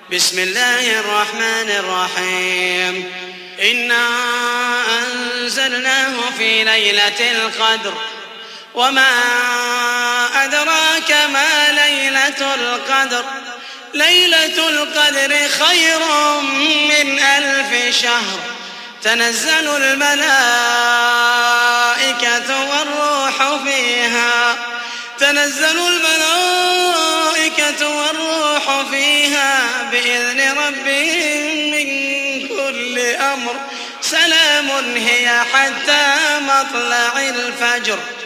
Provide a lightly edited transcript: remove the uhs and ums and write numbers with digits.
بسم الله الرحمن الرحيم. إنا أنزلناه في ليلة القدر وما أدراك ما ليلة القدر. ليلة القدر خير من 1000 شهر. تنزل الملائكة والروح فيها بإذن ربهم من كل أمر. سلام هي حتى مطلع الفجر.